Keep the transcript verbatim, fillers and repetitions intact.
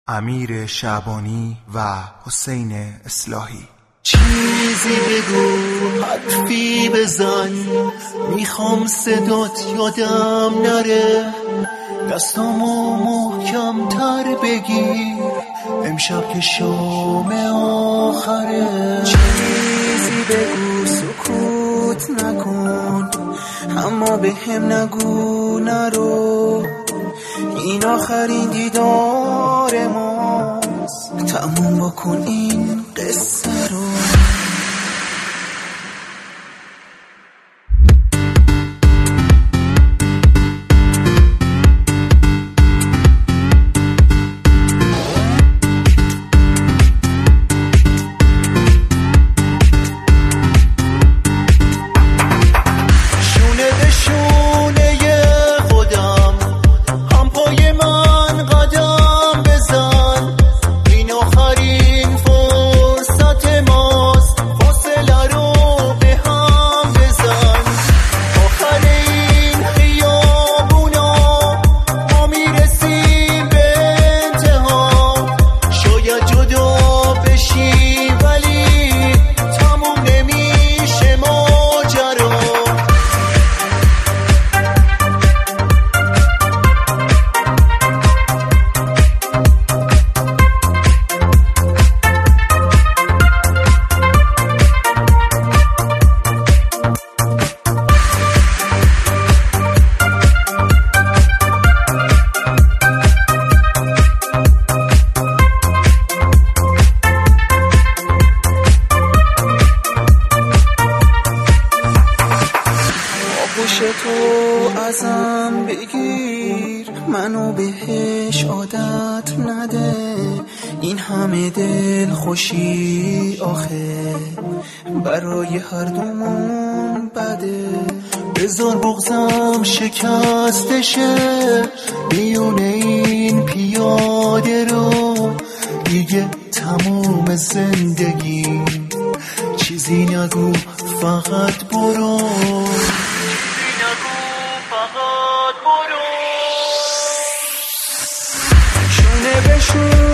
امیر شعبانی و حسین اصلاحی. چیزی بگو، حرفی بزن، میخوام صدات یادم نره، دستامو محکم تر بگیر، امشب که شام آخره. چیزی بگو، سکوت نکن، اما به هم نگو نرو، این آخرین دیدار ماست، تموم بکن این قصه رو. تو ازم بگیر، منو بهش عادت نده، این همه دل خوشی آخه برای هر دومون بده. بذار بغضم شکستشه، میونه این پیاده رو، دیگه تموم زندگی، چیزی نگو فقط برو، شونه به شونه